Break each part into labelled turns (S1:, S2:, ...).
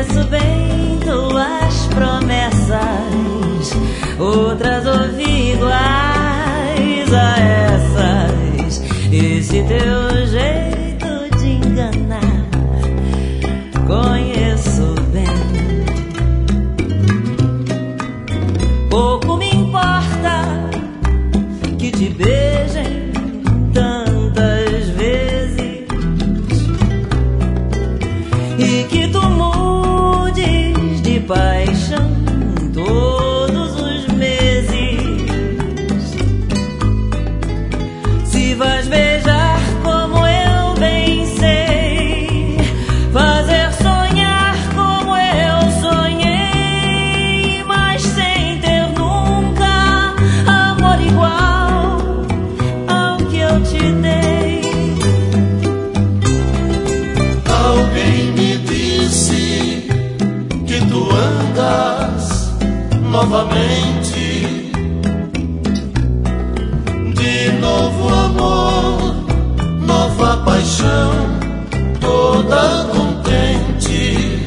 S1: Conheço bem tuas promessas, outras ouvi iguais a essas. Esse teu jeito de enganar, conheço bem. Pouco me importa que te beijem tantas vezes e que tu mudes de paixão todos os meses. Se vais beijar como eu bem sei, fazer sonhar como eu sonhei, mas sem ter nunca amor igual ao que eu te dei.
S2: Alguém me disse que tu andas novamente, de novo amor, nova paixão, toda contente.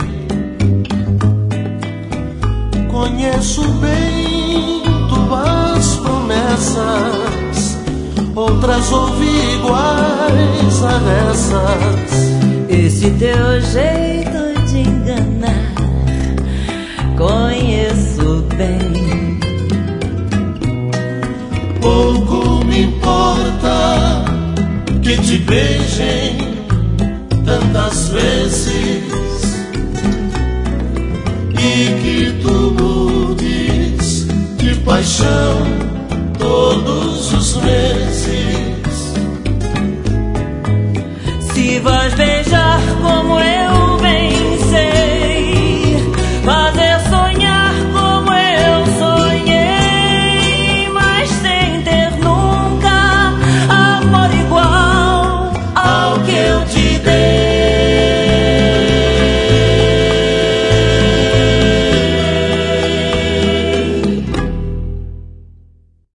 S2: Conheço bem tuas promessas, outras ouvi iguais a essas.
S1: Esse teu jeito de enganar, conheço bem.
S2: Pouco me importa que te beijem tantas vezes e que tu mudes de paixão todos os meses.
S1: Se vais bem